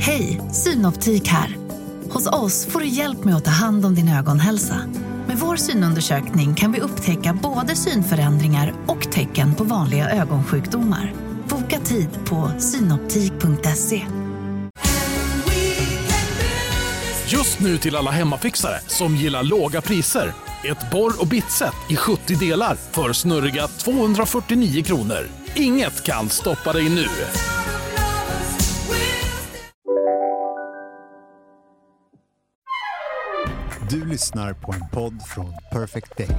Hej, Synoptik här. Hos oss får du hjälp med att ta hand om din ögonhälsa. Med vår synundersökning kan vi upptäcka både synförändringar och tecken på vanliga ögonsjukdomar. Boka tid på synoptik.se. Just nu till alla hemmafixare som gillar låga priser. Ett borr- och bitset i 70 delar för snurriga 249 kronor. Inget kan stoppa dig nu. Du lyssnar på en podd från Perfect Day.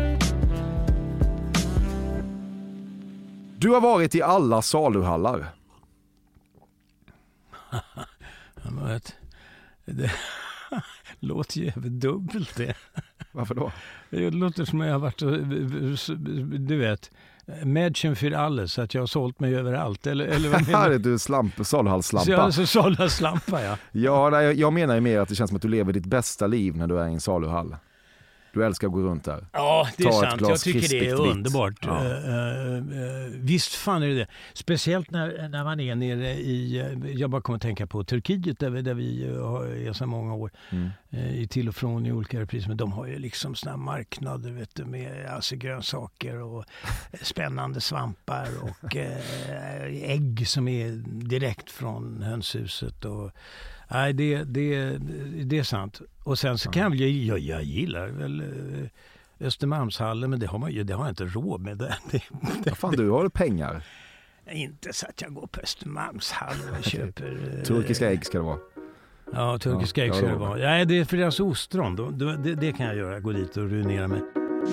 Du har varit i alla saluhallar. Det låter ju även dubbelt det. Varför då? Det låter som att jag har varit, du vet, Mädchen för alles, så att jag har sålt mig överallt. Eller vad menar du? Du saluhalslampa. Ja, så saluhalslampa, ja. Ja, nej, jag menar ju mer att det känns som att du lever ditt bästa liv när du är i en saluhall. Du älskar att gå runt där. Ja, det är sant. Jag tycker det är underbart. Ja. Visst fan är det. Speciellt när man är nere i, jag bara kommer att tänka på Turkiet där vi är så många år i till och från i olika repriser. Men de har ju liksom såna marknader, vet du, med alltså grönsaker och spännande svampar och ägg som är direkt från hönshuset och nej, det är sant. Och sen så kan jag gillar väl Östermalmshallen, men det har jag inte råd med. Vad fan, du har pengar. Inte så att jag går på Östermalmshallen och köper... Turkiska ägg ska det vara. Ja, turkiska ägg ska det vara. Nej, det är för deras ostron. Det kan jag göra, gå dit och ruinera mig.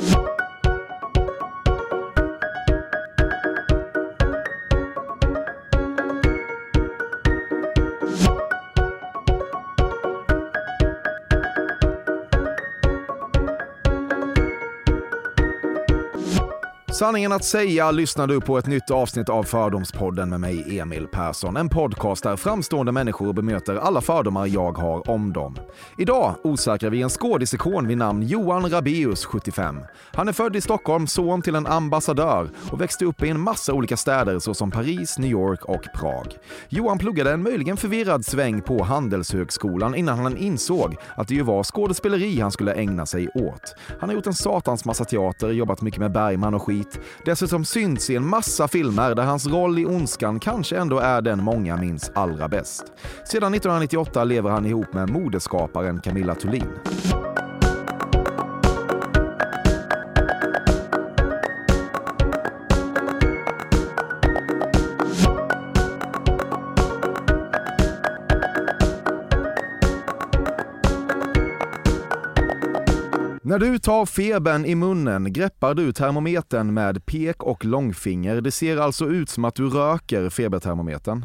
Sanningen att säga lyssnar du på ett nytt avsnitt av Fördomspodden med mig, Emil Persson. En podcast där framstående människor bemöter alla fördomar jag har om dem. Idag osäkrar vi en skådisikon vid namn Johan Rabaeus, 75. Han är född i Stockholm, son till en ambassadör och växte upp i en massa olika städer såsom Paris, New York och Prag. Johan pluggade en möjligen förvirrad sväng på Handelshögskolan innan han insåg att det ju var skådespeleri han skulle ägna sig åt. Han har gjort en satans massa teater, jobbat mycket med Bergman och skit. Dessutom syns i en massa filmer där hans roll i Ondskan kanske ändå är den många minns allra bäst. Sedan 1998 lever han ihop med modeskaparen Camilla Thulin. När du tar febern i munnen greppar du termometern med pek och långfinger. Det ser alltså ut som att du röker febertermometern.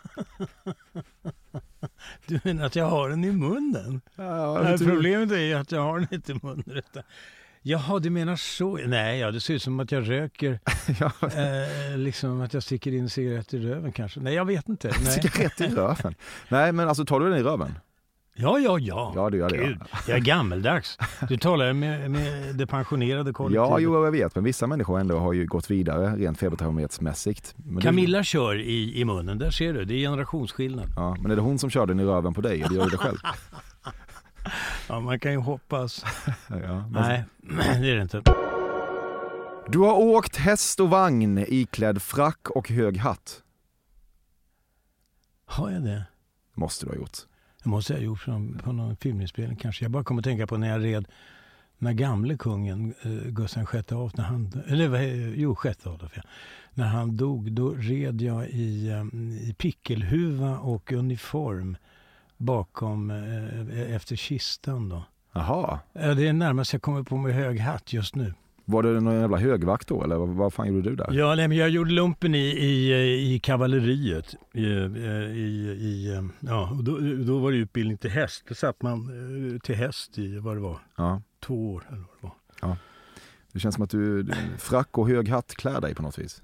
Du menar att jag har den i munnen? Ja, problemet är ju att jag har den inte i munnen. Jaha, du menar så? Nej, det ser ut som att jag röker. Liksom att jag sticker in cigarett i röven kanske. Nej, jag vet inte. Cigarett i röven? Nej, men alltså tar du den i röven? Ja. Ja, du gör det. Gud, jag är gammeldags. Du talar med det pensionerade kollektivet. Ja, jag vet. Men vissa människor ändå har ju gått vidare rent febertermometersmässigt. Camilla kör i munnen, där ser du. Det är generationsskillnad. Ja, men är det hon som kör den i röven på dig? Eller gör du det själv? Ja, man kan ju hoppas. Ja, nej, det är det inte. Du har åkt häst och vagn iklädd frack och hög hatt. Har jag det? Måste du ha gjort. Det måste jag ha gjort på någon filminspelning kanske. Jag bara kommer att tänka på när jag red när gamle kungen Gustav VI Adolf, när han dog, då red jag i pickelhuva och uniform bakom efter kistan då. Jaha. Det är närmast jag kommer på med hög hatt just nu. Var det någon jävla högvakt då, eller vad fan gjorde du där? Ja, nej, men jag gjorde lumpen i kavalleriet. Och då var det utbildning till häst. Då satt man till häst i vad det var. Ja. 2 år eller vad det var. Ja. Det känns som att du frack och hög hatt klär dig på något vis.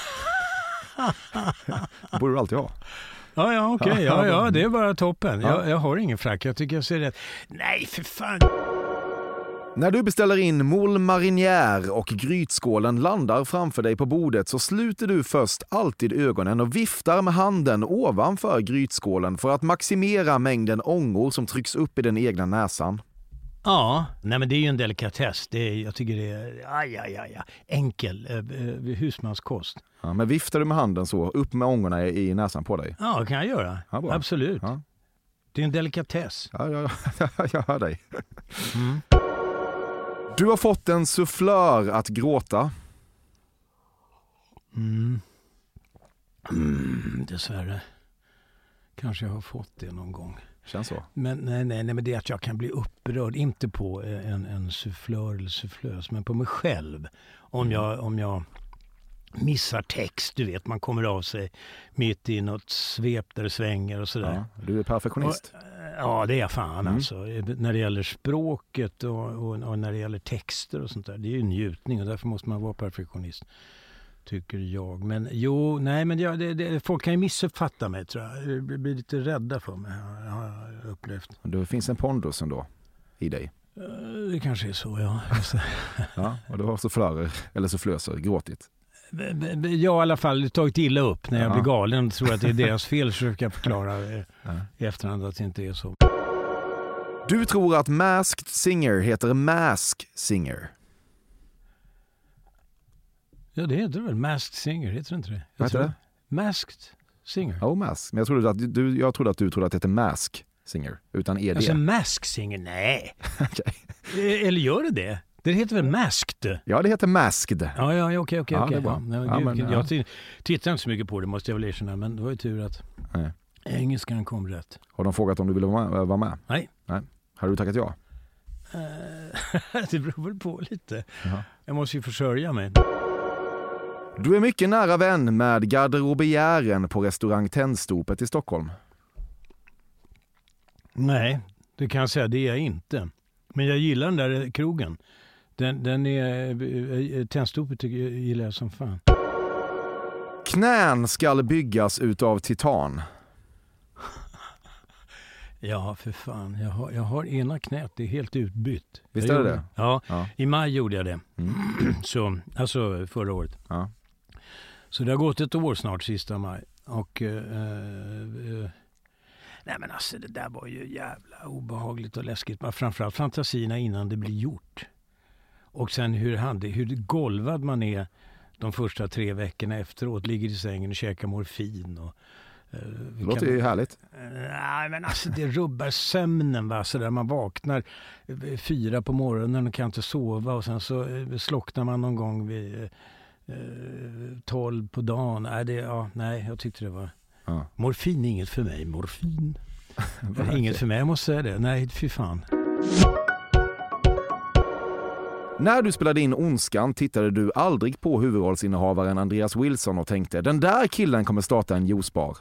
Det borde du alltid ha. Ja, okej. Ja, det är bara toppen. Jag har ingen frack. Jag tycker jag ser rätt. Nej, för fan. När du beställer in moule marinière och grytskålen landar framför dig på bordet så sluter du först alltid ögonen och viftar med handen ovanför grytskålen för att maximera mängden ångor som trycks upp i den egna näsan. Ja, nej men det är ju en delikatess. Jag tycker det är enkel husmanskost. Ja, men viftar du med handen så, upp med ångorna i näsan på dig? Ja, det kan jag göra. Ja, bra. Absolut. Ja. Det är en delikatess. Ja, jag hör dig. Du har fått en sufflör att gråta. Dessvärre. Kanske jag har fått det någon gång. Känns så. Men nej, men det är att jag kan bli upprörd. Inte på en sufflör eller sufflös, men på mig själv. Om jag missar text, du vet, man kommer av sig mitt i något svep där det svänger och sådär. Ja, du är perfektionist. Ja, det är jag fan alltså. När det gäller språket och när det gäller texter och sånt där. Det är ju en njutning och därför måste man vara perfektionist, tycker jag. Men folk kan ju missuppfatta mig, tror jag. Det blir lite rädda för mig, har jag upplevt. Det finns en pondus ändå i dig. Det kanske är så, ja. Ja, och du har sufflörer eller sufflöser gråtit. Jag har i alla fall tagit illa upp när jag blir galen och tror att det är deras fel, så försöker jag förklara i efterhand att det inte är så. Du tror att Masked Singer heter Mask Singer. Ja, det heter väl Masked Singer, heter det inte det? Vad heter det? Masked Singer. Ja, Mask. Men jag trodde att du trodde att det heter Mask Singer utan ED. Alltså Masked Singer, nej. Okay. Eller gör det? Det heter väl Masked? Ja, det heter Masked. Ja, okej. Jag tittar inte så mycket på det, måste jag väl erkänna, men det var ju tur att engelskan kom rätt. Har de frågat om du ville vara med? Nej. Har du tackat ja? Det beror väl på lite. Jaha. Jag måste ju försörja mig. Du är mycket nära vän med garderobiären på restaurang Tennstopet i Stockholm. Nej, det kan jag säga, det är jag inte. Men jag gillar den där krogen. Den är Tennstopet, gillar jag som fan. Knän ska byggas utav titan. Ja, för fan. Jag har ena knät, det är helt utbytt. Visst är det? Ja, i maj gjorde jag det. Så, alltså förra året. Ja. Så det har gått ett år snart, sista maj. Och nej men alltså det där var ju jävla obehagligt och läskigt. Men framförallt fantasierna innan det blir gjort. Och sen hur golvad man är de första 3 veckorna efteråt. Ligger i sängen och käkar morfin. Och, det låter ju härligt. Nej men alltså det rubbar sömnen, va? Så där man vaknar 4 på morgonen och kan inte sova. Och sen så slocknar man någon gång vid 12 på dagen. Nej, jag tyckte det var... Ja. Morfin är inget för mig. Morfin. Inget för mig, jag måste säga det. Nej, fy fan. När du spelade in Ondskan tittade du aldrig på huvudrollsinnehavaren Andreas Wilson och tänkte, den där killen kommer starta en juicebar.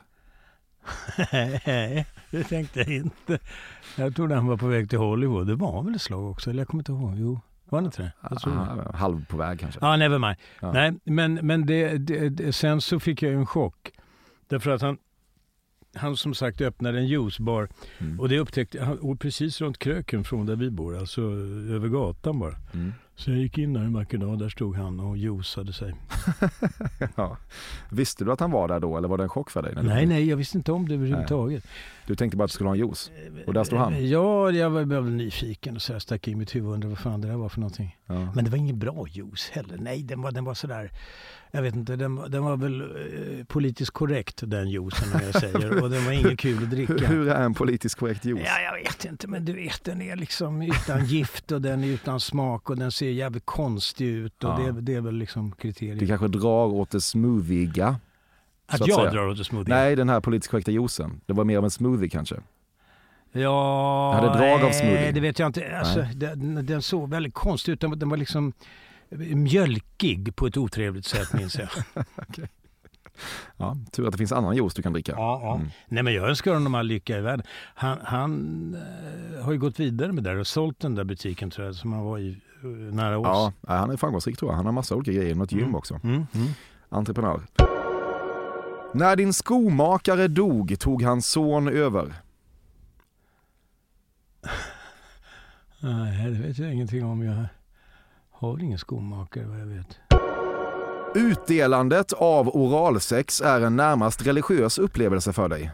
Nej, det tänkte jag inte. Jag trodde han var på väg till Hollywood. Det var väl ett slag också, eller jag kommer inte ihåg. Jo, var det inte det? Jag tror det. Halv på väg kanske. Ja, never mind. Ja. Nej, men det, sen så fick jag en chock. Därför att han som sagt öppnade en juicebar och det upptäckte han precis runt kröken från där vi bor, alltså över gatan bara. Så jag gick in där en vacker dag, där stod han och juicade sig. Ja. Visste du att han var där då, eller var det en chock för dig? Nej, jag visste inte om det överhuvudtaget. Du tänkte bara att du skulle ha en juice, och där stod han? Ja, jag var väl nyfiken och så jag stack i mitt huvud och undrade vad fan det där var för någonting. Ja. Men det var ingen bra juice heller. Nej, den var sådär, jag vet inte, den var väl politiskt korrekt, den juicen, om jag säger. Och den var ingen kul att dricka. Hur är en politiskt korrekt juice? Ja, jag vet inte, men du vet, den är liksom utan gift och den är utan smak och den ser jävligt konstig ut. Och det är väl liksom kriterier. Du kanske drar åt det smoothiga. Att jag drar åt det smoothiga? Nej, den här politiskt korrekta juicen. Det var mer av en smoothie kanske. Ja, hade drag av smoothie. Det vet jag inte. Alltså, den såg väldigt konstig ut. Den var liksom mjölkig på ett otrevligt sätt, minns jag. Okay. Ja, tur att det finns annan juice du kan dricka. Ja. Nej, men jag önskar honom all lycka i världen. Han har ju gått vidare med det och sålt den där butiken, tror jag, som han var i nära oss. Ja, han är framgångsrik, tror jag. Han har massa olika grejer, något gym också. Entreprenör. När din skomakare dog tog hans son över. Nej, det vet jag ingenting om. Jag har ingen skomakare vad jag vet. Utdelandet av oralsex är en närmast religiös upplevelse för dig.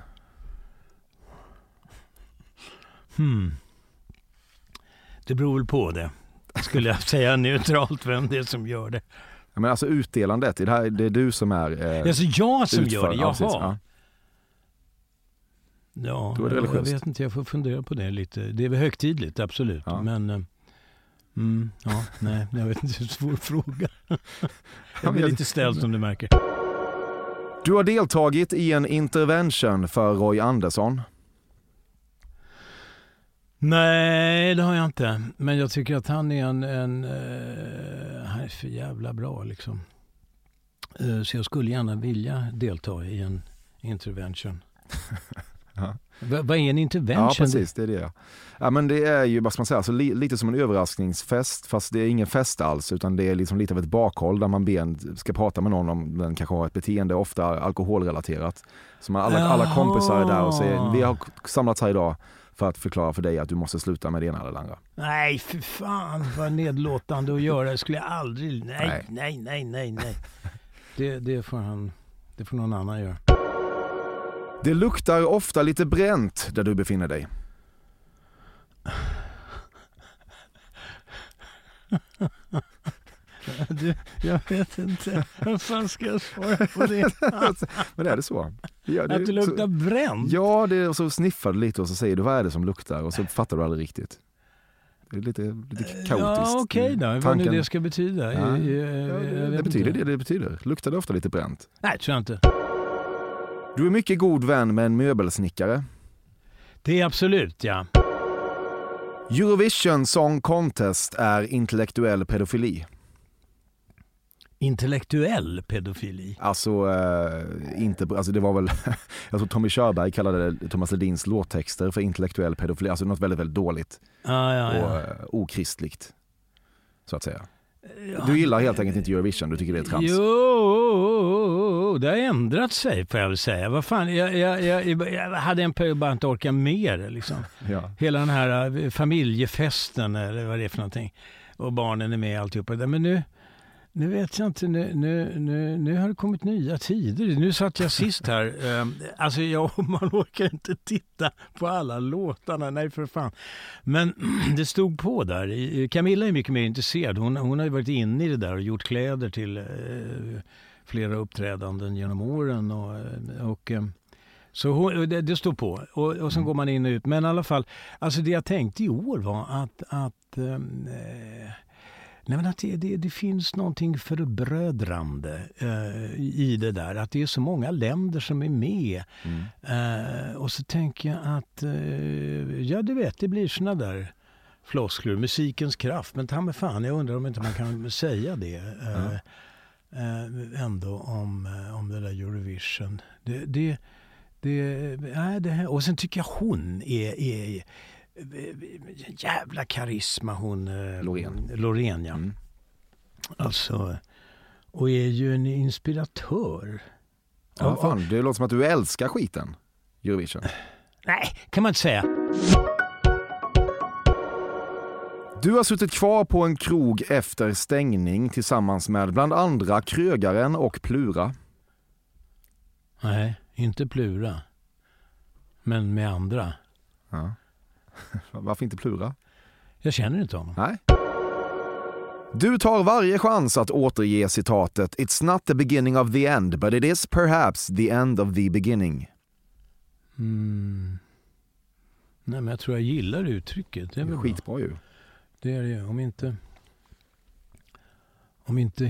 Det beror väl på det. Skulle jag säga neutralt vem det är som gör det. Ja, men alltså utdelandet, det är du som är alltså jag som gör det, jaha. Ja. Ja, Då är det jag vet inte, jag får fundera på det lite. Det är väl högtidligt, absolut. Ja. Men nej, jag vet inte hur svår fråga. Jag blir lite ställd som du märker. Du har deltagit i en intervention för Roy Andersson. Nej, det har jag inte. Men jag tycker att han är han är för jävla bra liksom. Så jag skulle gärna vilja delta i en intervention. Ja. Vad är en intervention? Ja, precis, det är det. Ja, men det är ju, vad ska man säga, alltså, lite som en överraskningsfest, fast det är ingen fest alls, utan det är liksom lite av ett bakhåll där man ska prata med någon om den kanske har ett beteende, ofta alkoholrelaterat. Så alla kompisar är där och säger, vi har samlats här idag för att förklara för dig att du måste sluta med det ena eller det andra. Nej, för fan vad nedlåtande att göra. Det skulle jag aldrig. Nej. Det får någon annan göra. Det luktar ofta lite bränt där du befinner dig. Jag vet inte. Vad fan ska jag svara på det? Men är det så? Ja, att det luktar bränt? Ja, det är, och så sniffar du lite och så säger du vad är det som luktar och så fattar du aldrig riktigt. Det är lite kaotiskt. Ja, okej då. Vad nu det ska betyda. Ja, det betyder det betyder. Luktar det ofta lite bränt? Nej, tror jag inte. Du är mycket god vän med en möbelsnickare. Det är absolut, ja. Eurovision Song Contest är intellektuell pedofili. Intellektuell pedofili? Alltså, det var väl... jag tror Tommy Körberg kallade Thomas Ledins låttexter för intellektuell pedofili. Alltså något väldigt, väldigt dåligt. Och okristligt, så att säga. Du gillar helt enkelt inte Eurovision, du tycker det är trams. Jo, det har ändrat sig får jag väl säga. Vad fan, jag hade en period bara inte orkat mer liksom. Ja. Hela den här familjefesten eller vad det är för någonting. Och barnen är med alltihopa. Men nu vet jag inte, nu har det kommit nya tider. Nu satt jag sist här. Alltså man orkar inte titta på alla låtarna, nej för fan. Men det stod på där. Camilla är mycket mer intresserad. Hon har ju varit inne i det där och gjort kläder till flera uppträdanden genom åren. Så det står på. Och sen går man in och ut. Men i alla fall, alltså det jag tänkte i år var nej, men att det finns någonting förbrödrande i det där. Att det är så många länder som är med. Och så tänker jag att du vet, det blir såna där floskler, musikens kraft. Men ta mig fan, jag undrar om inte man kan säga det ändå om det där Eurovision. Och sen tycker jag hon är jävla karisma, hon Loreen, ja. Alltså, och är ju en inspiratör. Ja, fan, det låter som att du älskar skiten, Eurovision. Nej, kan man inte säga. Du har suttit kvar på en krog efter stängning tillsammans med bland andra Krögaren och Plura. Nej, inte Plura. Men med andra. Ja. Varför inte Plura? Jag känner inte honom. Nej. Du tar varje chans att återge citatet "It's not the beginning of the end, but it is perhaps the end of the beginning." Nej, men jag tror jag gillar uttrycket. Det är väl skitbra ju. Det är det. Om inte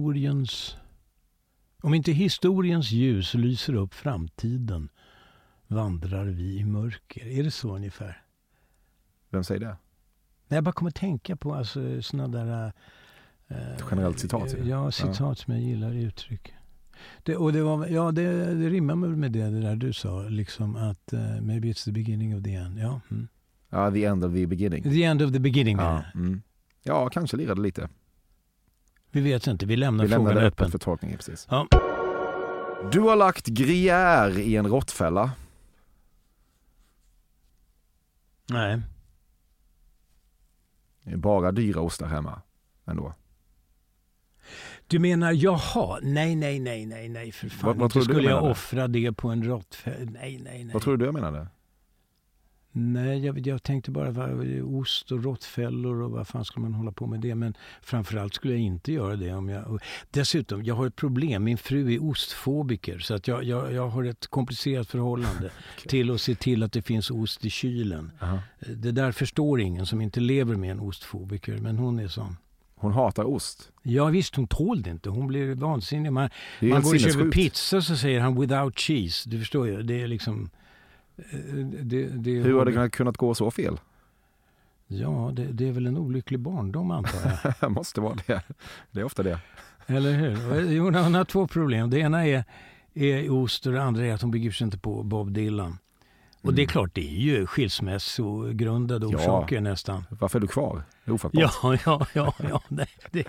historiens ljus lyser upp framtiden, vandrar vi i mörker. Är det så ungefär? Vem säger det? Nej, jag bara kommer tänka på alltså, såna där... generellt citat. Ja, citat som jag gillar i uttryck. Det rimmar med det där du sa, liksom att maybe it's the beginning of the end. Ja, Ja, the end of the beginning. The end of the beginning. Ja, ja, kanske lirade lite. Vi vet inte, vi lämnar frågan öppen för tolkning, precis. Ja. Du har lagt gruyère i en råttfälla. Nej. Det är bara dyra ostar hemma ändå. Du menar, jaha, nej för fan. Vad tror du skulle jag menade? offra det på en råttfäll? Nej. Vad tror du jag menade? Nej, jag tänkte bara ost och råttfällor och vad fan skulle man hålla på med det. Men framförallt skulle jag inte göra det om jag... Dessutom, jag har ett problem. Min fru är ostfobiker så att jag har ett komplicerat förhållande till att se till att det finns ost i kylen. Det där förstår ingen som inte lever med en ostfobiker, men hon är sån. Hon hatar ost. Ja visst, hon tål det inte. Hon blir vansinnig. Man Det är går och köper sinnessjukt. pizza så säger han without cheese. Du förstår ju, det är liksom... Hur har det kunnat gå så fel? Ja, det är väl en olycklig barndom antar jag. Det måste vara det. Det är ofta det. Eller hur? Hon har 2 problem. Det ena är ost och det andra är att hon begriper sig inte på Bob Dylan. Och det är klart, det är ju skilsmässogrundade orsaker nästan. Varför är du kvar? Det är ofattbart. Ja. Det.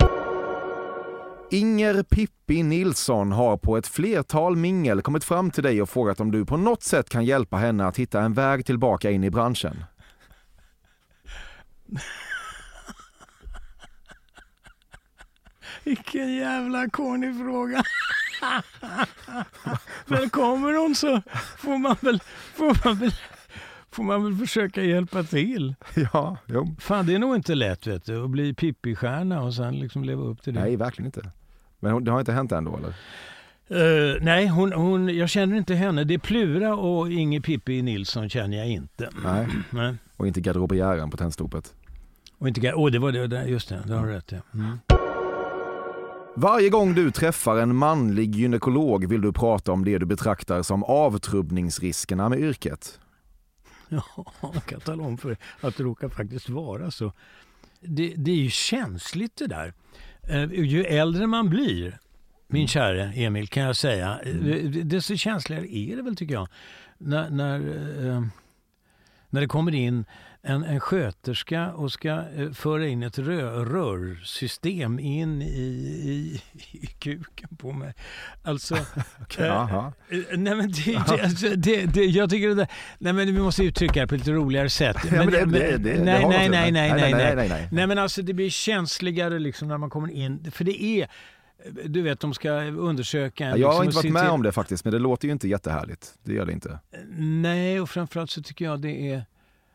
Inger Pippi Nilsson har på ett flertal mingel kommit fram till dig och frågat om du på något sätt kan hjälpa henne att hitta en väg tillbaka in i branschen. Vilken jävla corny fråga. Men kommer hon så får man väl försöka hjälpa till. Ja, jo. Fan, det är nog inte lätt vet du, att bli Pippi-stjärna och sen liksom leva upp till det. Nej, verkligen inte. Men det har inte hänt ändå, eller? Nej, hon, jag känner inte henne. Det är Plura och Inger Pippi Nilsson känner jag inte. Nej. Och inte garderobiären på Tennstopet. Och inte det var det, just det, det har du rätt. Ja. Varje gång du träffar en manlig gynekolog vill du prata om det du betraktar som avtrubbningsriskerna med yrket. Ja, jag kan tala om för att det råkar faktiskt vara så. Det är ju känsligt det där. Ju äldre man blir, min käre Emil, kan jag säga, desto känsligare är det väl tycker jag. När det kommer in en sköterska och ska föra in ett rörsystem in i kuken på mig. Alltså, nej men jag tycker det där, nej men vi måste uttrycka det på ett lite roligare sätt. Nej men alltså det blir känsligare liksom när man kommer in, för det är, du vet, de ska undersöka... Jag har inte varit med om det faktiskt, men det låter ju inte jättehärligt. Det gör det inte. Nej, och framförallt så tycker jag det är...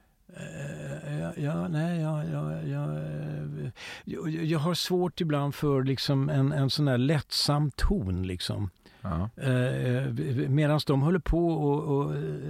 Jag har svårt ibland för liksom en sån här lättsam ton liksom. Medan de håller på och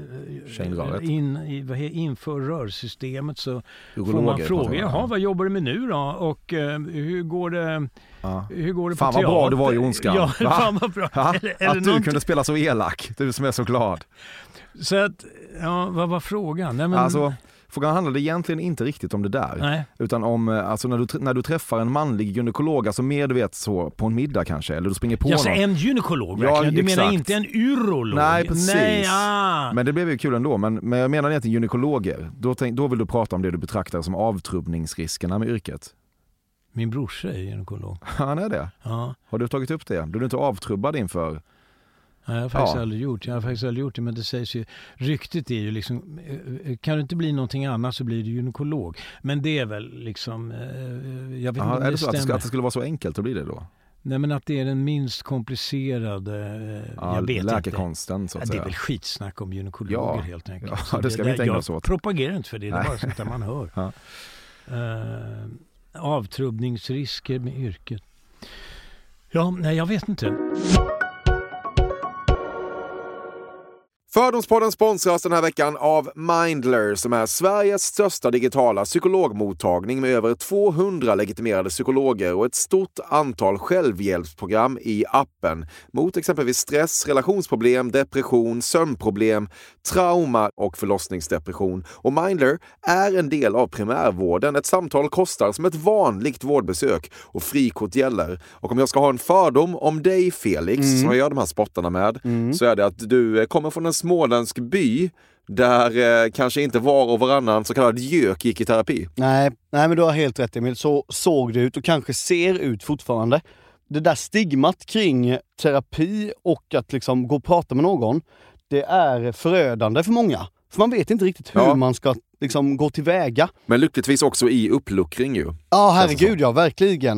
inför rörsystemet så får man fråga, jaha, vad jobbar du med nu då? Och hur går det på fan teater? Vad bra du var i Ondskan. Ja, fan vad bra. Att du kunde spela så elak, du som är så glad. Så att, ja, vad var frågan? Nej, men... Alltså, frågan handlade egentligen inte riktigt om det där. Nej. Utan om, alltså när du träffar en manlig gynekolog, alltså mer du vet så, på en middag kanske, eller du springer på någon. En gynekolog verkligen? Du menar inte en urolog? Nej, precis. Nej, Men det blev ju kul ändå. Men jag menar egentligen gynekologer. Då vill du prata om det du betraktar som avtrubbningsriskerna med yrket. Min brorsa är gynekolog. Han är det? Ja. Har du tagit upp det? Blir du inte avtrubbad inför... Nej, jag har faktiskt aldrig gjort det, men det sägs ju, ryktet är ju liksom, kan det inte bli någonting annat så blir det gynekolog. Men det är väl liksom, jag vet inte om är det så stämmer. att det skulle vara så enkelt, då blir det då? Nej, men att det är den minst komplicerade, jag vet läkekonsten, inte. Så att säga. Det är väl skitsnack om gynekologer helt enkelt. Ja, det ska vi inte ägna oss åt. Jag propagerar inte för det är bara sånt där man hör. Ja. Avtrubbningsrisker med yrket. Ja, nej, jag vet inte. Fördomspodden sponsras den här veckan av Mindler som är Sveriges största digitala psykologmottagning med över 200 legitimerade psykologer och ett stort antal självhjälpsprogram i appen mot exempelvis stress, relationsproblem, depression, sömnproblem, trauma och förlossningsdepression. Och Mindler är en del av primärvården. Ett samtal kostar som ett vanligt vårdbesök och frikort gäller. Och om jag ska ha en fördom om dig, Felix, som jag gör de här spottarna med, så är det att du kommer från en småländsk by där kanske inte var och varannan så kallad gök gick i terapi. Nej, men du har helt rätt, Emil. Så såg det ut och kanske ser ut fortfarande. Det där stigmat kring terapi och att liksom gå och prata med någon, det är förödande för många. För man vet inte riktigt hur man ska liksom gå tillväga. Men lyckligtvis också i uppluckring ju. Ja, herregud ja, verkligen.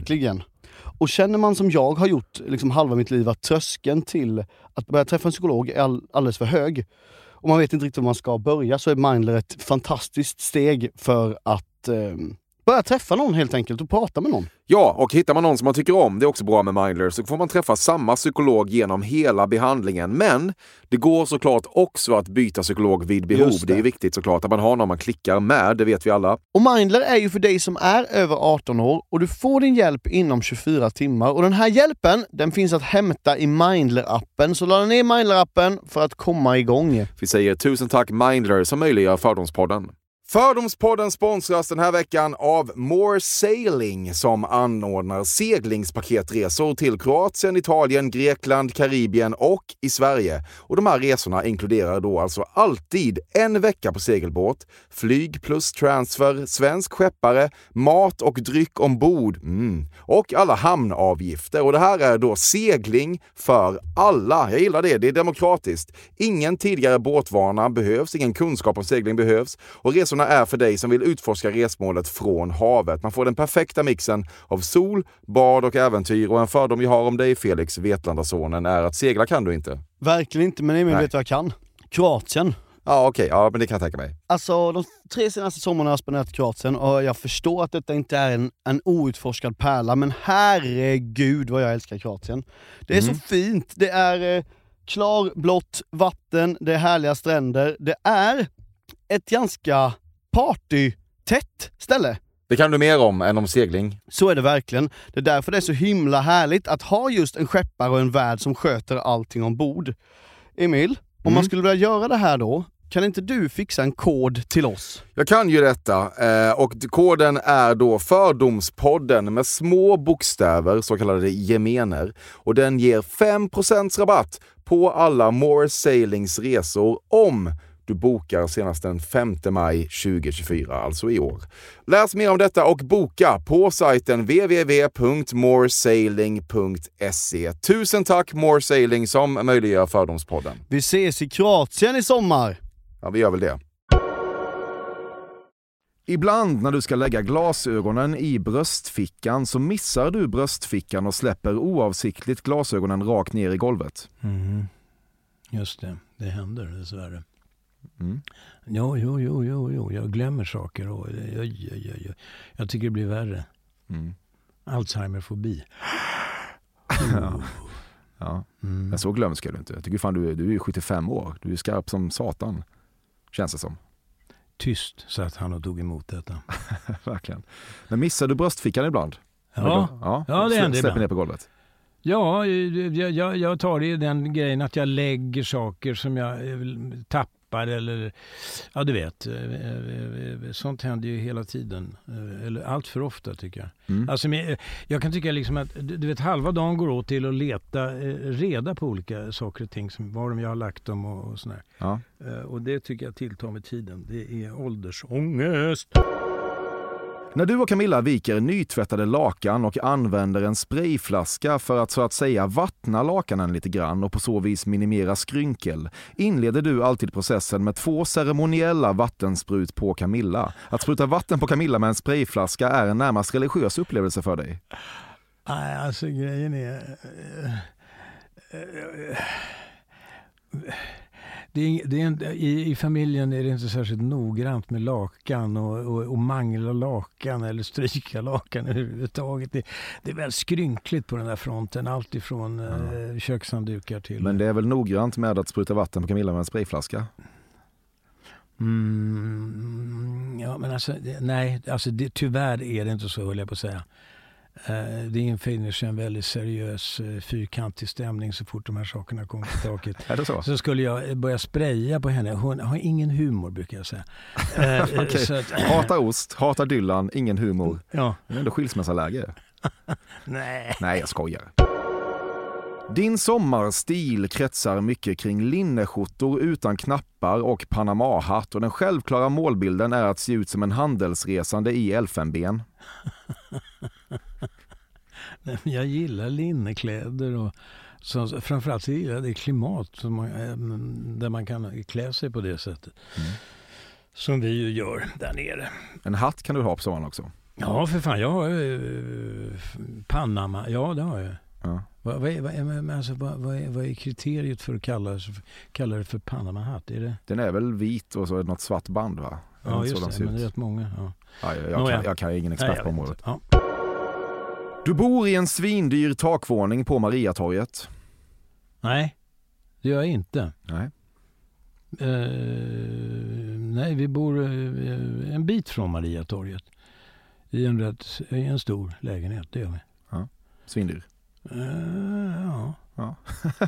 Och känner man som jag har gjort liksom halva mitt liv att tröskeln till att börja träffa en psykolog är alldeles för hög. Och man vet inte riktigt var man ska börja, så är Mindler ett fantastiskt steg för att börja träffa någon helt enkelt och prata med någon. Ja, och hittar man någon som man tycker om, det är också bra med Mindler, så får man träffa samma psykolog genom hela behandlingen. Men det går såklart också att byta psykolog vid behov. Det är viktigt såklart att man har någon man klickar med, det vet vi alla. Och Mindler är ju för dig som är över 18 år och du får din hjälp inom 24 timmar. Och den här hjälpen, den finns att hämta i Mindler-appen. Så ladda ner Mindler-appen för att komma igång. Vi säger tusen tack Mindler som möjliggör Fördomspodden. Fördomspodden sponsras den här veckan av More Sailing som anordnar seglingspaketresor till Kroatien, Italien, Grekland, Karibien och i Sverige. Och de här resorna inkluderar då alltså alltid en vecka på segelbåt, flyg plus transfer, svensk skeppare, mat och dryck ombord och alla hamnavgifter. Och det här är då segling för alla. Jag gillar det, det är demokratiskt. Ingen tidigare båtvana behövs, ingen kunskap om segling behövs och resorna är för dig som vill utforska resmålet från havet. Man får den perfekta mixen av sol, bad och äventyr. Och en fördom jag har om dig, Felix, Vetlandasonen, är att segla kan du inte. Verkligen inte, men Emil vet vad jag kan. Kroatien. Ja, okej. Ja, men det kan jag tänka mig. Alltså, de 3 senaste sommarna har jag spenderat i Kroatien och jag förstår att detta inte är en outforskad pärla, men herregud vad jag älskar Kroatien. Det är så fint. Det är klarblått vatten, det är härliga stränder. Det är ett ganska partytätt ställe. Det kan du mer om än om segling. Så är det verkligen. Det är därför det är så himla härligt att ha just en skeppare och en värd som sköter allting ombord. Emil, om man skulle vilja göra det här då, kan inte du fixa en kod till oss? Jag kan ju detta och koden är då Fördomspodden med små bokstäver, så kallade gemener. Och den ger 5% rabatt på alla More Sailings resor om du bokar senast den 5 maj 2024, alltså i år. Läs mer om detta och boka på sajten www.moresailing.se. Tusen tack More Sailing som möjliggör Fördomspodden. Vi ses i Kroatien i sommar. Ja, vi gör väl det. Ibland när du ska lägga glasögonen i bröstfickan så missar du bröstfickan och släpper oavsiktligt glasögonen rakt ner i golvet. Just det, det händer dessvärre. Jo, jag glömmer saker och jag tycker det blir värre. Alzheimer-fobi. Ja. Men så glömsk är du inte. Jag tycker fan du är 75 år. Du är skarp som satan. Känns det som. Tyst så att han och tog emot detta. Verkligen. Men missar du bröstfickan ibland? Ja, det händer släpper ner på golvet. Ja, jag tar det i den grejen att jag lägger saker som jag tappar eller, ja du vet, sånt händer ju hela tiden, eller allt för ofta tycker jag. Alltså, jag kan tycka liksom att du vet, halva dagen går åt till att leta reda på olika saker och ting, som var jag har lagt dem och sådär. Ja. Och det tycker jag tilltar med tiden. Det är åldersångest. När du och Camilla viker nytvättade lakan och använder en sprayflaska för att så att säga vattna lakanen lite grann och på så vis minimera skrynkel, inleder du alltid processen med 2 ceremoniella vattensprut på Camilla. Att spruta vatten på Camilla med en sprayflaska är en närmast religiös upplevelse för dig. Nej, alltså grejen är... I familjen är det inte särskilt noggrant med lakan och mangla lakan eller stryka lakan överhuvudtaget. Det är väl skrynkligt på den där fronten, allt ifrån kökshanddukar till... Men det är väl noggrant med att spruta vatten på Camilla med en sprayflaska? Ja, men alltså, nej, alltså tyvärr är det inte så, höll jag på att säga. Det infinner sig en väldigt seriös fyrkantig stämning så fort de här sakerna kommer till taket. Är det så? Så skulle jag börja spraya på henne. Hon har ingen humor, brukar jag säga. Okay. Så att... Hatar ost, hatar Dylan, ingen humor. Ja. Det är ändå skilsmässoläge. Nej, jag skojar. Din sommarstil kretsar mycket kring linneskjortor utan knappar och Panama-hatt, och den självklara målbilden är att se ut som en handelsresande i elfenben. Jag gillar linnekläder och så, framförallt så gillar jag det klimat som där man kan klä sig på det sättet. Som vi ju gör där nere. En hatt kan du ha på sommaren också. Ja, för fan. Jag har Panama. Ja, det har jag. Ja. Vad är kriteriet för att kalla det för Panama-hatt? Är det? Den är väl vit och så är det något svart band, va? Ja, just det. Men det är rätt många. Ja. Jag kan ingen expert på området. Ja. Du bor i en svindyr takvåning på Mariatorget. Nej, det gör jag inte. Nej. Nej, vi bor en bit från Mariatorget. I en stor lägenhet, det gör vi. Ja. Svindyr. Ja.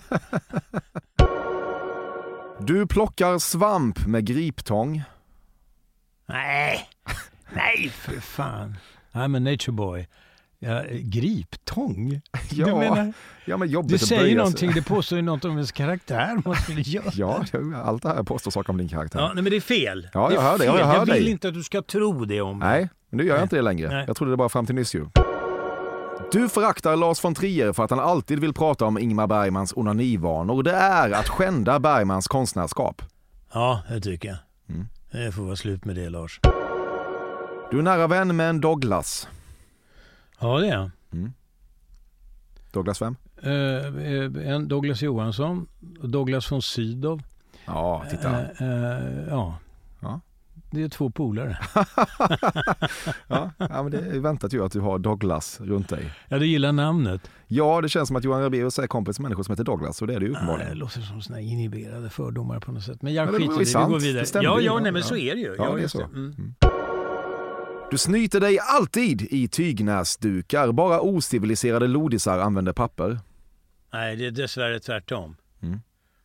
Du plockar svamp med griptång. Nej, för fan. I'm a nature boy. Ja, griptång? Ja, du menar, men jobbigt det att säger böja någonting, sig. det påstår ju något om ens karaktär. Man skulle göra. Ja, allt det här påstår saker om din karaktär. Ja, nej, men det är fel. Ja, det är jag hör det. fel. Jag hör jag vill dig. inte att du ska tro det om mig. Nej, men nu gör jag inte det längre. Nej. Jag trodde det bara fram till nyss ju. Du föraktar Lars von Trier för att han alltid vill prata om Ingmar Bergmans onanivanor. Det är att skända Bergmans konstnärskap. Ja, det tycker jag. Mm. Det får vara slut med det, Lars. Du är nära vän med en Douglas. Ja, det är jag. Mm. Douglas vem? En Douglas Johansson och Douglas von Sydow. Ja, titta. Ja. Det är 2 polare. ja, men det är väntat ju att du har Douglas runt dig. Ja, du gillar namnet. Ja, det känns som att Johan Rabaeus är kompis med människor som heter Douglas, och det är det ju uppenbarligen. Det låter som såna inhiberade fördomar på något sätt. Men jag det skiter i det, vi går vidare. Ja, men så är det ju. Ja, det är så. Du snyter dig alltid i tygnäsdukar. Bara ociviliserade lodisar använder papper. Nej, det är dessvärre tvärtom. Mm.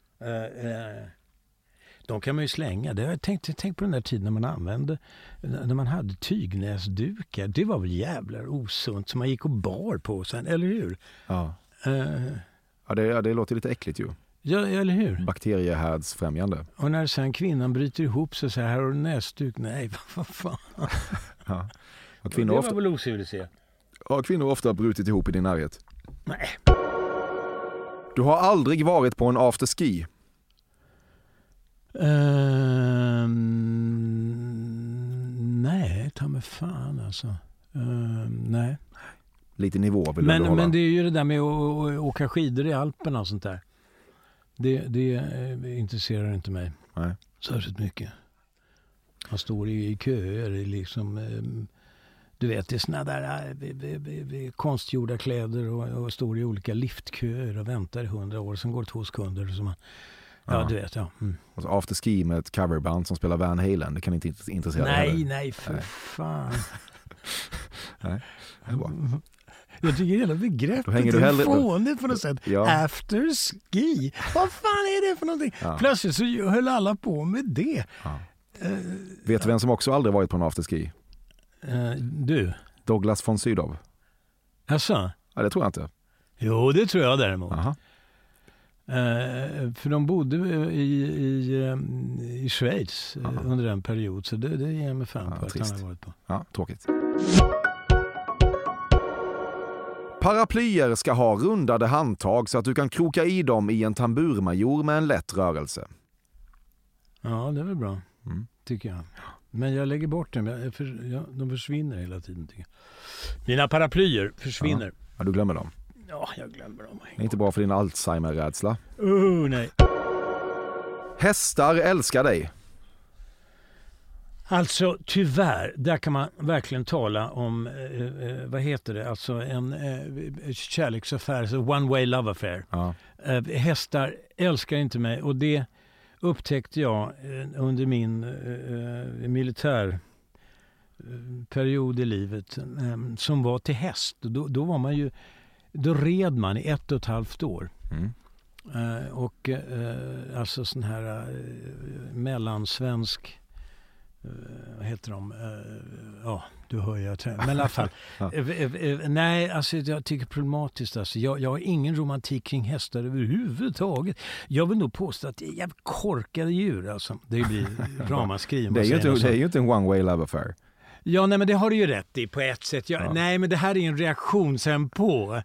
De kan man ju slänga. Det har jag tänkt på den där tiden när man hade tygnäsdukar. Det var väl jävlar osunt som man gick och bar på sen, eller hur? Ja. Det låter lite äckligt ju. Ja, eller hur? Bakteriehärdsfrämjande. Och när sen kvinnan bryter ihop så här har du näsduk. Nej, vad fan. Ja. Det var väl ociviliserat. Har kvinnor ofta brutit ihop i din närhet? Nej. Du har aldrig varit på en afterski. Nej, ta mig fan alltså. Nej. Lite nivå vill du hålla. Men det är ju det där med att åka skidor i Alperna och sånt där. Det intresserar inte mig. Nej. Särskilt mycket. Man står i köer liksom. Du vet, det är såna där konstgjorda kläder och står i olika liftköer och väntar i 100 år. Sen går det 2 sekunder. Så man, ja, du vet, ja. Mm. Alltså afterski med ett coverband som spelar Van Halen, det kan inte intressera dig. Nej, för fan. Nej, det är bra. Jag tycker hela begreppet är fånigt på något sätt. Ja. Afterski. Vad fan är det för någonting? Ja. Plötsligt så höll alla på med det. Ja. Vet du vem som också aldrig varit på en afterski? Du? Douglas von Sydow. Asså? Ja, det tror jag inte. Jo, det tror jag däremot. Aha. För de bodde i Schweiz under en period. Så det ger mig fan på att han har varit på. Ja, tråkigt. Paraplyer ska ha rundade handtag så att du kan kroka i dem i en tamburmajor med en lätt rörelse. Ja, det är väl bra. Tycker jag. Men jag lägger bort dem. De försvinner hela tiden, tycker jag. Mina paraplyer försvinner. Ja, du glömmer dem. Ja, jag glömmer dem. Det är inte bra för din Alzheimer-rädsla. Nej. Hästar älskar dig. Alltså, tyvärr, där kan man verkligen tala om, vad heter det, alltså en kärleksaffär, så one way love affair. Ja. Hästar älskar inte mig, och det upptäckte jag under min militärperiod i livet som var till häst. Då var man ju, då red man i 1,5 år. Och alltså sån här mellansvensk, vad heter de? Ja, du hör ju. Men i alla fall. Nej, alltså jag tycker problematiskt. Alltså. Jag har ingen romantik kring hästar överhuvudtaget. Jag vill nog påstå att det är jävligt korkade djur. Alltså. Det blir ramaskri. Det är ju inte en one way love affair. Ja, nej, men det har du ju rätt i på ett sätt. Nej, men det här är en reaktion sen på.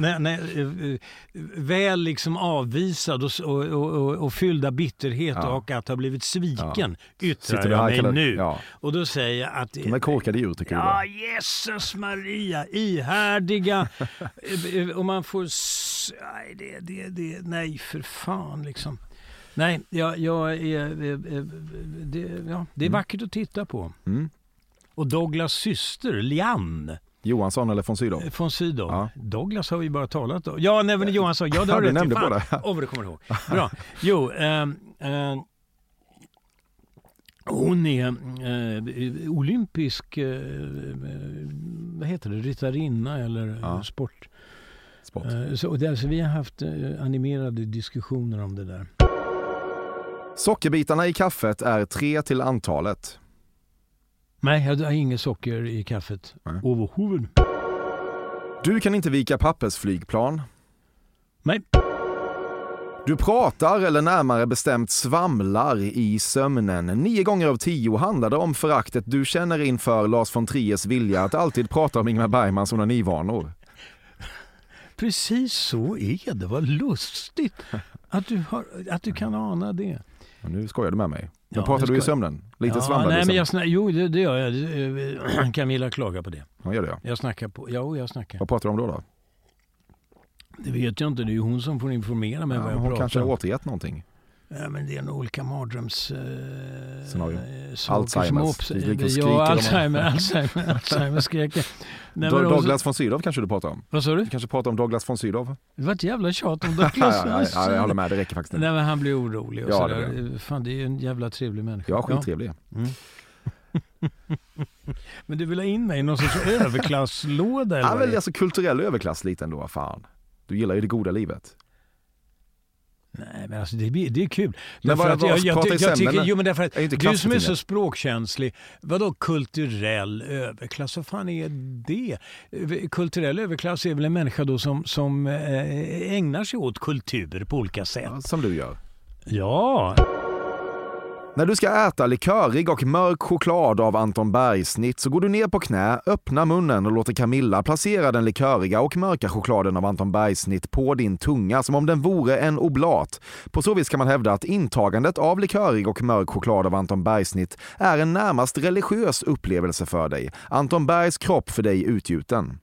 Väl liksom avvisad och fylld av bitterhet och att ha blivit sviken yttrar jag mig nu. Ja. Och då säger jag att... De är korkade djur tycker du? Ja, Jesus Maria, ihärdiga. Och man får... Nej, för fan liksom. Nej, det är vackert att titta på. Mm. Och Douglas syster, Lianne Johansson eller von Sydow? Von Sydow. Ja. Douglas har vi bara talat om. Ja, nej, Johansson. Ja, det har du nämnde fan. Båda. Vad du kommer ihåg. Bra. Jo, hon är olympisk vad heter det? Ryttarinna eller sport. Så vi har haft animerade diskussioner om det där. Sockerbitarna i kaffet är 3 till antalet. Nej, jag har inget socker i kaffet. Överhuvud. Du kan inte vika pappersflygplan. Nej. Du pratar eller närmare bestämt svamlar i sömnen. 9 gånger av 10 handlar det om föraktet du känner inför Lars von Triers vilja att alltid prata om Ingmar Bergmans onanivanor. Precis så är det. Vad lustigt att du kan ana det. Ja, nu skojar du med mig. Men pratar du i sömnen? Lite svamlar nej, du i men det gör jag. Camilla klagar på det. Ja, gör det. Jag snackar på. Jag snackar. Vad pratar du om då? Det vet jag inte. Det är ju hon som får informera mig vad jag pratar om. Hon kanske har återgett någonting. Ja, men det är nog olika mardröms... Alzheimers. Alzheimer skriker. Douglas von Sydow kanske du pratar om. Vad sa du? Du kanske pratar om Douglas von Sydow. Det var ett jävla tjat om Douglas. Ja, jag håller med. Det räcker faktiskt inte. Nej, men han blir orolig. Och så där. Fan, det är ju en jävla trevlig människa. Ja, skittrevlig. Mm. Men du vill ha in mig i någon sorts överklasslåda? Ja, väl alltså kulturell överklass lite ändå. Fan. Du gillar ju det goda livet. Nej, men alltså det är kul. Men jag tycker, men därför att du som är så språkkänslig, vadå kulturell överklass? Vad fan är det? Kulturell överklass är väl en människa då som ägnar sig åt kultur på olika sätt. Ja, som du gör. Ja. När du ska äta likörig och mörk choklad av Anton Bergsnitt så går du ner på knä, öppnar munnen och låter Camilla placera den liköriga och mörka chokladen av Anton Bergsnitt på din tunga som om den vore en oblat. På så vis kan man hävda att intagandet av likörig och mörk choklad av Anton Bergsnitt är en närmast religiös upplevelse för dig. Anton Bergs kropp för dig utgjuten.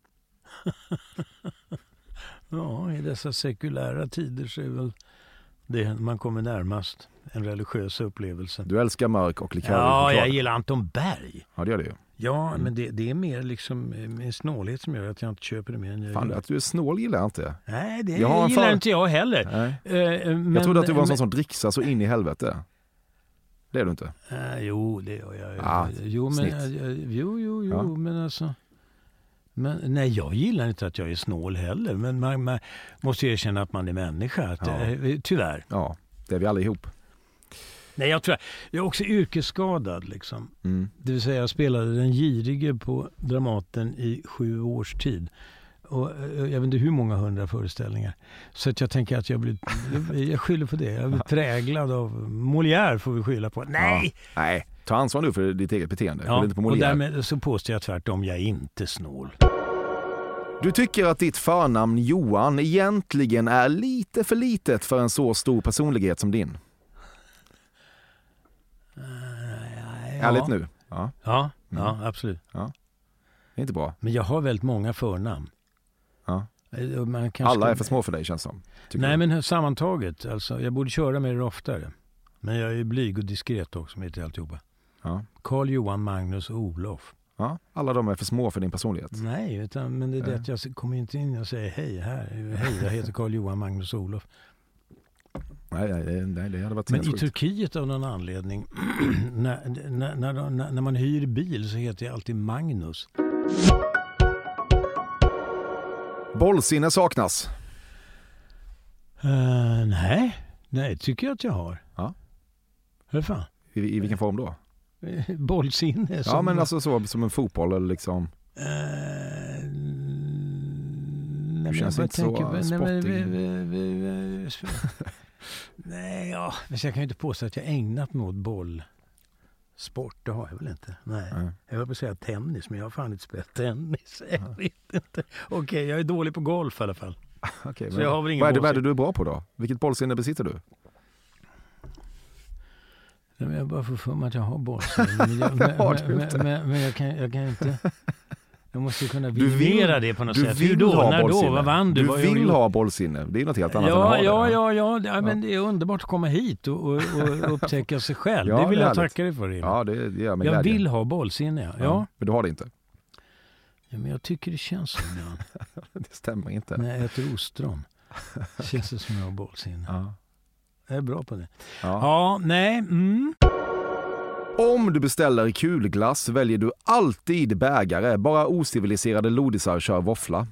Ja, i dessa sekulära tider så är väl det man kommer närmast en religiös upplevelse. Du älskar mörk och likörig choklad. Ja, jag gillar Anton Berg. Ja, det gör det ju. Ja, men det är mer liksom en snålhet som gör att jag inte köper det mer. Fan, att du är snål gillar jag inte. Nej, det gillar inte jag heller. Jag trodde att du var en sån som dricksar så in i helvete. Det är du inte? Jo, det gör jag. Ja. Men alltså... Men, nej, jag gillar inte att jag är snål heller. Men man måste erkänna att man är människa. Tyvärr. Ja, det är vi alla ihop. Nej, jag är också yrkesskadad. Liksom. Mm. Det vill säga, jag spelade den girige på Dramaten i 7 års tid. Och jag vet inte hur många 100 föreställningar. Så att jag tänker att jag skyller på det. Jag blir präglad av Molière, får vi skylla på. Nej! Ja. Nej, ta ansvar nu för ditt eget beteende. Ja, inte på och därmed så påstår jag tvärtom, jag är inte snål. Du tycker att ditt förnamn Johan egentligen är lite för litet för en så stor personlighet som din. Ärligt nu? Ja, absolut. Ja. Det är inte bra. Men jag har väldigt många förnamn. Ja. Alla är för små för dig, känns som. Nej, men sammantaget. Alltså, jag borde köra med det oftare. Men jag är blyg och diskret också, mitt i alltihopa. Ja. Carl Johan Magnus Olof. Ja, alla de är för små för din personlighet. Nej, men det är det att jag kommer inte in och säger hej, jag heter Carl Johan Magnus Olof. Nej, det hade varit. Men i Turkiet av någon anledning när man hyr bil så heter jag alltid Magnus. Bollsinne saknas. Nej, tycker jag att jag har. Ja. Hur fan? I vilken form då? Bollsinne. Ja, men alltså så som en fotboll eller liksom. Det känns inte så sportig. Nej, men jag kan ju inte påstå att jag ägnat mig åt boll. Sport, det har jag väl inte. Nej. Jag vill bara säga tennis, men jag har fan inte spelat tennis. Jag vet inte. Okej, jag är dålig på golf i alla fall. Okej, så jag har väl ingen vad är det du är bra på då? Vilket bollsinne besitter du? Jag bara får för mig att jag har bollsinne. Men jag kan inte... Jag måste kunna vidimera det på något sätt. Hur då? När då? Vad vann du? Du vill ha bollsinne. Det är något helt annat än att ha det. Ja, men det är underbart att komma hit och upptäcka sig själv. Det vill jag tacka dig för. Ja, det gör mig jag glädje. vill ha bollsinne, ja. Men du har det inte? Ja, men jag tycker det känns som det stämmer inte. När jag äter ostron. Det känns det som jag har bollsinne. Ja. Jag är bra på det. Ja, nej. Om du beställer kulglass väljer du alltid bägare. Bara ociviliserade lodisar kör våffla.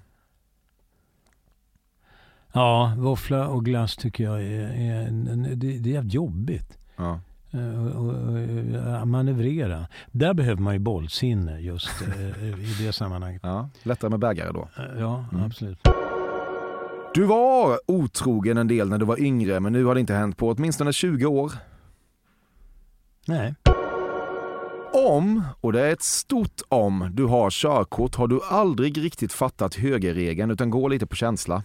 Ja, våffla och glass tycker jag det är jävligt jobbigt. Ja. Och manövrera. Där behöver man ju bollsinne just i det sammanhanget. Ja, lättare med bägare då. Ja, absolut. Du var otrogen en del när du var yngre, men nu har det inte hänt på åtminstone 20 år. Nej. Om, och det är ett stort om, du har körkort har du aldrig riktigt fattat högerregeln utan går lite på känsla.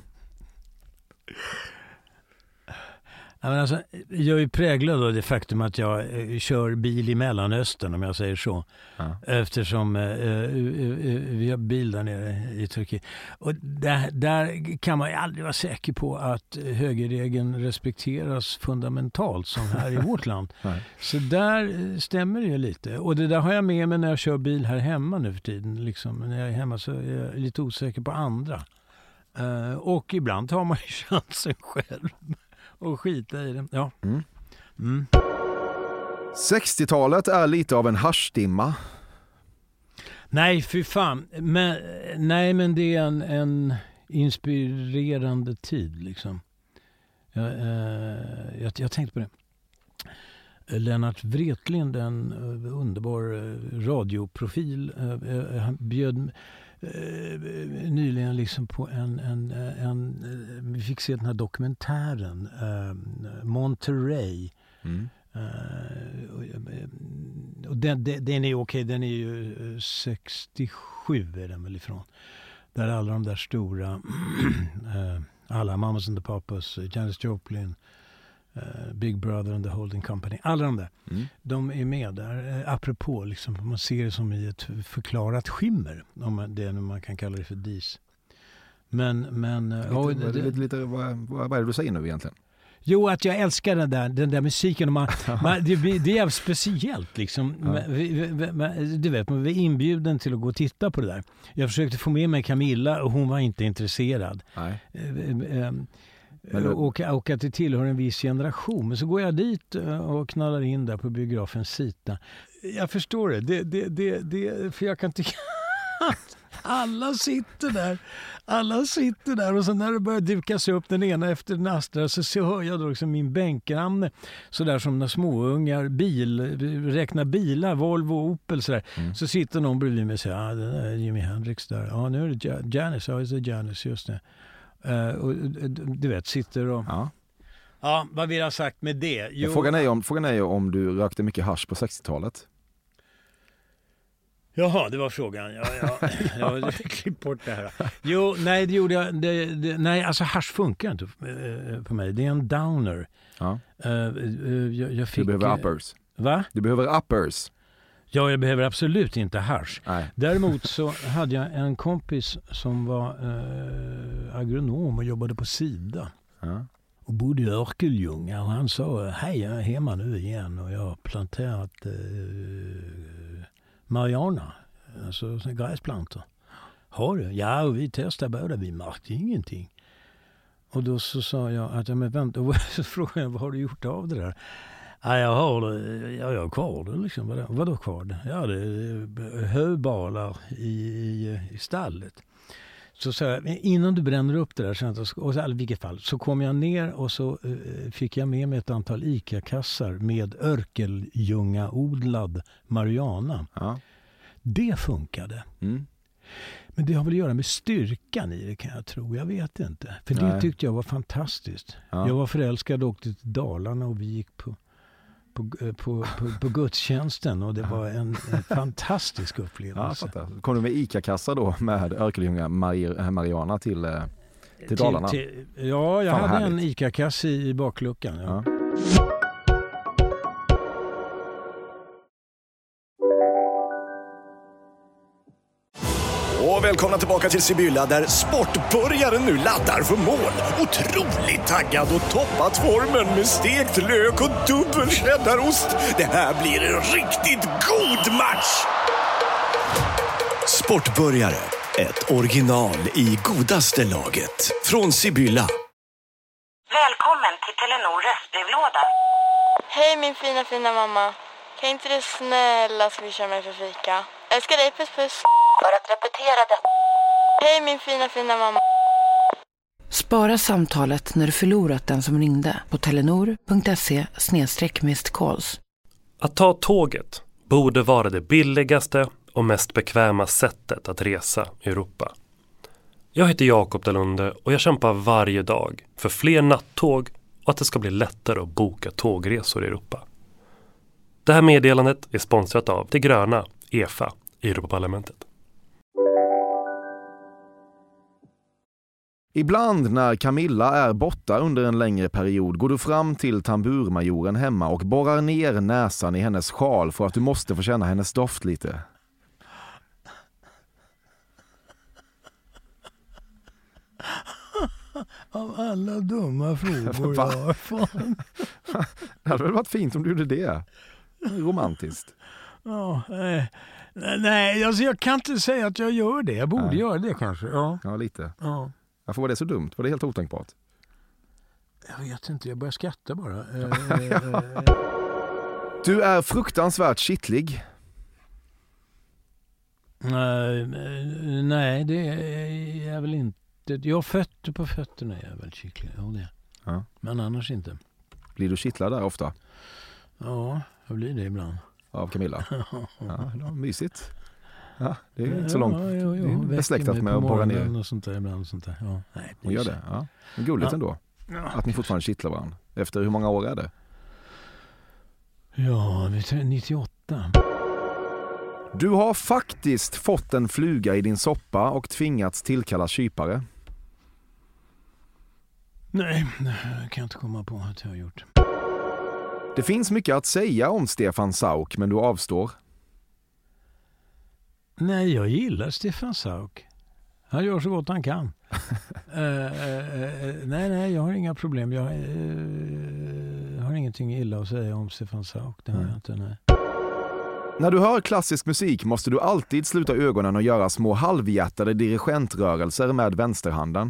Ja, men alltså, jag är präglad av det faktum att jag kör bil i Mellanöstern, om jag säger så. Ja. Eftersom vi har bil där nere i Turkiet. Och där kan man ju aldrig vara säker på att högerregeln respekteras fundamentalt som här i vårt land. Så där stämmer det ju lite. Och det där har jag med mig när jag kör bil här hemma nu för tiden. Liksom, när jag är hemma så är jag lite osäker på andra. Och ibland tar man ju chansen själv. Och skita i det. Ja. 60-talet är lite av en haschdimma. Nej, fy fan. Men det är en inspirerande tid liksom. Jag tänkte på det. Lennart Wretlind, en underbar radioprofil, han bjöd nyligen liksom på vi fick se den här dokumentären Monterey. Och den är okej, den är ju 67 är den väl ifrån. Där alla de där stora alla Mamas and the Papas, Janis Joplin, Big Brother and the Holding Company, alla de där. De är med där. Apropå, liksom, man ser det som i ett förklarat skimmer, om det är man kan kalla det för dis. Men vad är det du säger nu egentligen? Jo, att jag älskar den där musiken. Det är speciellt liksom. Du vet, man var inbjuden till att gå och titta på det där. Jag försökte få med mig Camilla och hon var inte intresserad. Nej. Och att det tillhör en viss generation. Men så går jag dit och knallar in där på biografen Sita. Jag förstår det. För jag kan tycka alla sitter där och så när det börjar dukas upp den ena efter den andra så hör jag då liksom min bänkgranne så där som när småungar räknar bilar, Volvo och Opel så där. Så sitter någon bredvid mig och säger det där är Jimi Hendrix där. Ja, nu är det Janis, det är Janis just det. Och du vet, sitter och... Ja, vad vill jag ha sagt med det? Jo... Frågan är ju om du rökte mycket hasch på 60-talet. Jaha, det var frågan. Jag har klippt bort det här. Jo, nej, det gjorde jag. Nej, alltså hasch funkar inte på mig. Det är en downer. Ja. Jag fick, du behöver uppers. Va? Du behöver uppers. Ja, jag behöver absolut inte hasch. Däremot så hade jag en kompis som var agronom och jobbade på Sida. Och bodde i Örkelljunga och han sa, hej, jag är hemma nu igen och jag har planterat marijuana, alltså gräsplantor. Har du? Ja, och vi testade båda, vi märkte ingenting. Och då så sa jag att, men vänta, och så frågade jag, vad har du gjort av det där? Ja, jag har kvar det liksom. Vadå kvar det? Ja, det är höbalar i stallet. Så sa jag, innan du bränner upp det där, och så, i vilket fall, så kom jag ner och så fick jag med mig ett antal ICA-kassar med Örkelljunga-odlad marijuana. Ja. Det funkade. Men det har väl att göra med styrkan i det, kan jag tro. Jag vet inte. För det tyckte jag var fantastiskt. Ja. Jag var förälskad och åkte till Dalarna och vi gick på på gudstjänsten och det var en fantastisk upplevelse. Ja, kom du med ICA-kassa då med Örkelljunga Mariana till Dalarna? Ja, jag hade härligt. en ICA-kasse i bakluckan. Ja. Och välkomna tillbaka till Sibylla där sportbörjaren nu laddar för mål. Otroligt taggad och toppat formen med stekt lök och dubbel cheddarost. Det här blir en riktigt god match! Sportbörjare, ett original i godaste laget. Från Sibylla. Välkommen till Telenor röstbrevlåda. Hej min fina mamma. Kan inte du snälla swisha mig för fika? Älskar dig, puss puss. För att repetera detta. Hej min fina mamma. Spara samtalet när du förlorat den som ringde på telenor.se/missed-calls. Att ta tåget borde vara det billigaste och mest bekväma sättet att resa i Europa. Jag heter Jakob Dalunde och jag kämpar varje dag för fler nattåg och att det ska bli lättare att boka tågresor i Europa. Det här meddelandet är sponsrat av det gröna EFA i Europaparlamentet. Ibland när Camilla är borta under en längre period går du fram till tamburmajoren hemma och borrar ner näsan i hennes sjal för att du måste få känna hennes doft lite. Av alla dumma frågor jag har fått. Det hade väl varit fint om du gjorde det. Romantiskt. Ja, nej, alltså jag kan inte säga att jag gör det. Jag borde göra det kanske. Ja, lite. Ja. Varför var det så dumt? Var det helt otänkbart? Jag vet inte, jag börjar skratta bara. Du är fruktansvärt kittlig. Nej, det är väl inte. Jag har fötter på fötterna är väl kittlig. Ja. Men annars inte. Blir du kittlad där ofta? Ja, jag blir det ibland. Av Camilla? Ja, mysigt. Ja, det är inte så långt. Det är besläktat med att borra ner. Och sånt där, ibland sånt där. Ja, nej, och gör det. Ja. Men gulligt ändå. Att ni fortfarande kittlar varandra. Efter hur många år är det? Ja, 98. Du har faktiskt fått en fluga i din soppa och tvingats tillkalla kypare. Nej, det kan jag inte komma på att jag har gjort. Det finns mycket att säga om Stefan Sauk, men du avstår. Nej, jag gillar Stefan Sauk. Han gör så gott han kan. Nej, jag har inga problem. Jag har ingenting illa att säga om Stefan Sauk. Det har jag inte, nej. När du hör klassisk musik måste du alltid sluta ögonen och göra små halvhjärtade dirigentrörelser med vänsterhanden.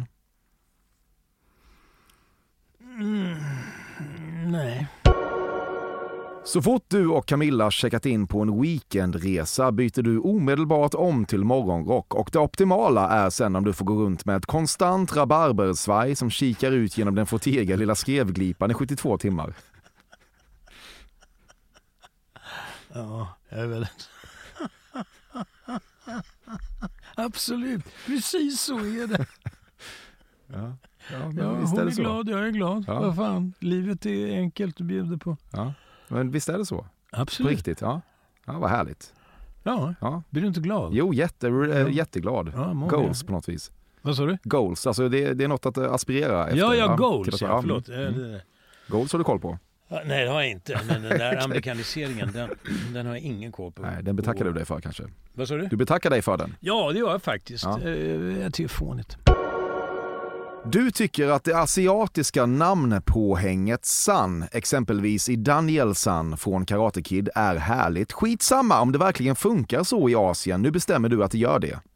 Nej. Så fort du och Camilla checkat in på en weekendresa byter du omedelbart om till morgonrock och det optimala är sen om du får gå runt med ett konstant rabarbersvaj som kikar ut genom den fåtiga lilla skrevglipan i 72 timmar. Ja, jag är väl... Absolut, precis så är det. Ja, hon är glad, jag är glad. Ja. Vad fan, livet är enkelt att bjuda på. Ja, men visst är det så? Absolut. På riktigt, ja. Ja, vad härligt. Ja, blir du inte glad? Jo, jätteglad. Ja, goals på något vis. Vad sa du? Goals, alltså det är något att aspirera efter. Ja, goals, ja, förlåt. Goals har du koll på? Nej, det har jag inte. Men den där amerikaniseringen, den har jag ingen koll på. Nej, den betackar du dig för kanske. Vad sa du? Du betackar dig för den. Ja, det gör jag faktiskt. Jag tycker fånigt. Du tycker att det asiatiska namnpåhänget San, exempelvis i Daniel San från Karate Kid, är härligt. Skitsamma om det verkligen funkar så i Asien. Nu bestämmer du att det gör det.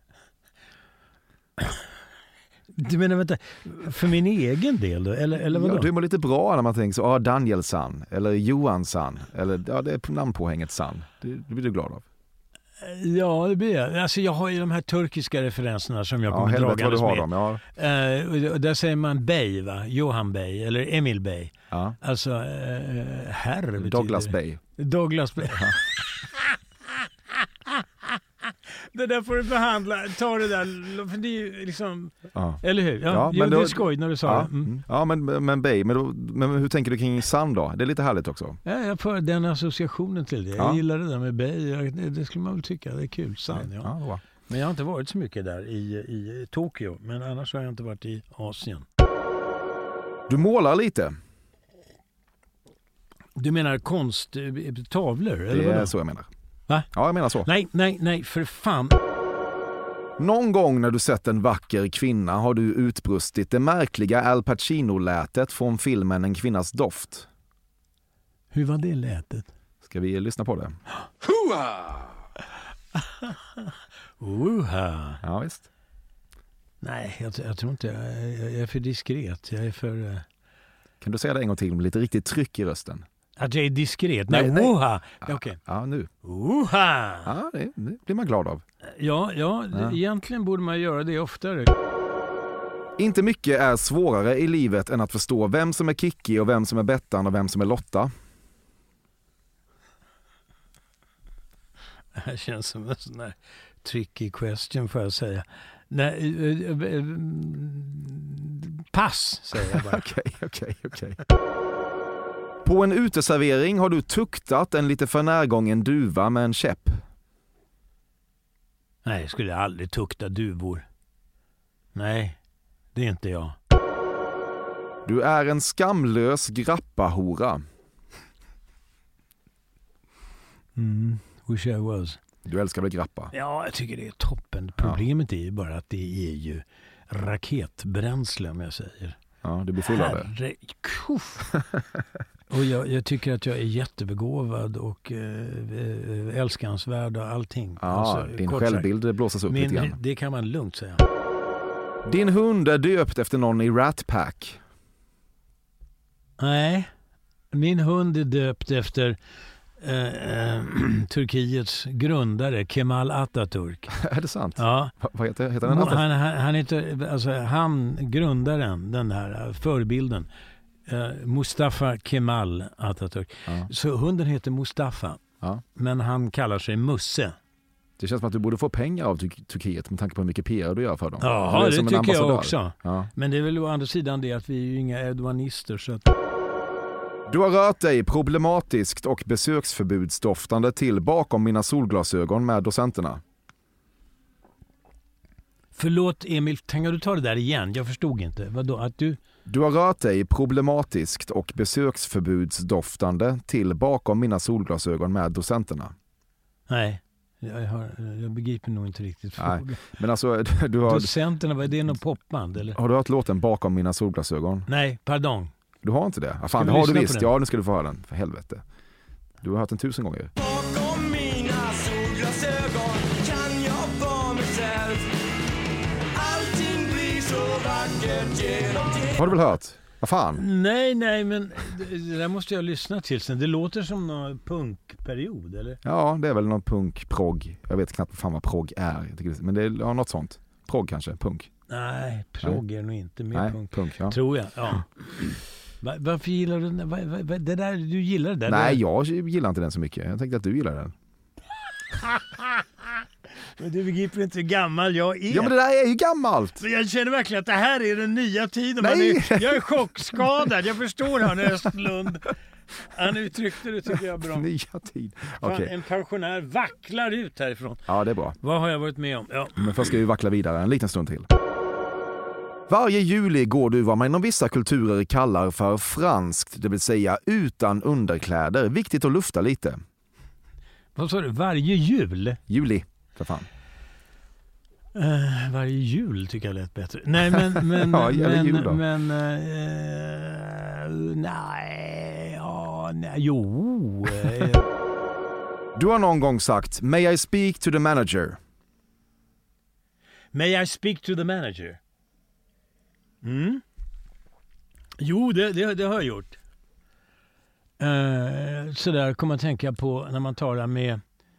Du menar, vänta, för min egen del då? Eller vadå? Ja, du mår lite bra när man tänker så, Daniel San, eller Johan San, eller det är namnpåhänget San. Det blir du glad av. Ja, det blir jag. Alltså jag har ju de här turkiska referenserna som jag kommer dragandes med. Dem, ja. Där säger man Bey, va? Johan Bey, eller Emil Bey. Ja. Alltså, herr betyder Douglas Bey. Douglas Bey. Ja. det där får du behandla. Ta det där, för det är ju liksom... Ja. Eller hur? Ja, men det är skoj när du sa det. Ja, men Bay, men hur tänker du kring sand då? Det är lite härligt också. Ja, jag får den associationen till det. Jag gillar det där med Bay. Det skulle man väl tycka. Det är kul, sand. Ja. Men jag har inte varit så mycket där i Tokyo. Men annars har jag inte varit i Asien. Du målar lite. Du menar konsttavlor? Det eller är så jag menar. Va? Ja, jag menar så. Nej, för fan. Någon gång när du sett en vacker kvinna har du utbrustit det märkliga Al Pacino-lätet från filmen En kvinnas doft. Hur var det lätet? Ska vi lyssna på det? Uha! Ja, visst. Nej, jag tror inte. Jag är för diskret. Jag är för... Kan du säga det en gång till med lite riktigt tryck i rösten? Att jag är diskret? Nej. Uha! Okej. Ja, nu. Uha! Ja, det blir man glad av. Ja, egentligen borde man göra det oftare. Inte mycket är svårare i livet än att förstå vem som är Kikki och vem som är Bettan och vem som är Lotta. Det här känns som en sån här tricky question, får jag säga. Nej, pass, säger jag bara. Okej. På en uteservering har du tuktat en lite för närgången duva med en käpp. Nej, jag skulle aldrig tukta duvor. Nej, det är inte jag. Du är en skamlös grappahora. Wish I was. Du älskar väl grappa? Ja, jag tycker det är toppen. Problemet är ju bara att det är ju raketbränsle, om jag säger. Ja, du blir full av det. Och jag tycker att jag är jättebegåvad och älskansvärd och allting. Ja, alltså, din självbild blåsas upp lite grann. Det kan man lugnt säga. Din hund är döpt efter någon i Rat Pack. Nej, min hund är döpt efter Turkiets grundare Kemal Atatürk. Är det sant? Ja. Vad heter den? Han heter, alltså han grundaren, den här förebilden, Mustafa Kemal Atatürk. Ja. Så hunden heter Mustafa, men han kallar sig Musse. Det känns som att du borde få pengar av Turkiet med tanke på hur mycket PR du gör för dem. Ja, det tycker jag också. Ja. Men det är väl å andra sidan det att vi är ju inga Erdoganister, så att... Du har rört dig problematiskt och besöksförbudsdoftande till bakom mina solglasögon med docenterna. Förlåt Emil, tänker du ta det där igen? Jag förstod inte. Vadå? Att du... Du har rört dig problematiskt och besöksförbudsdoftande till bakom mina solglasögon med docenterna. Nej, jag begriper nog inte riktigt frågan. Nej, men alltså, du har... Docenterna, vad är det, någon popband eller? Har du hört låten Bakom mina solglasögon? Nej, pardon. Du har inte det? Ja, fan, det har du visst. Ja, nu ska du få höra den. För helvete. Du har hört den 1000 gånger. Bakom mina solglasögon kan jag vara mig själv. Allting blir så vackert genom det. Har du väl hört? Vad fan? Nej, men det där måste jag lyssna till sen. Det låter som någon punkperiod, eller? Ja, det är väl någon punk-progg. Jag vet knappt vad fan vad progg är. Men det är något sånt. Progg kanske, punk. Nej, progg är nog inte mer punk. Ja. Tror jag, ja. Varför gillar du det där? Du gillar det där? Nej, jag gillar inte den så mycket. Jag tänkte att du gillar den. Men du begriper inte hur gammal jag är. Ja, men det där är ju gammalt. Men jag känner verkligen att det här är den nya tiden. Jag är chockskadad. Jag förstår han Östlund. Han uttryckte det, tycker jag, bra. Nya tid. Okay. En pensionär vacklar ut härifrån. Ja, det är bra. Vad har jag varit med om? Ja. Men först ska vi vackla vidare en liten stund till. Varje juli går du vad man inom vissa kulturer kallar för franskt, det vill säga utan underkläder. Viktigt att lufta lite. Vad sa du? Varje jul? Juli, för fan. Varje jul tycker jag lät bättre. Nej, men jo. Du har någon gång sagt, may I speak to the manager? May I speak to the manager? Jo, det har jag gjort. Så där kommer man tänka på när man talar med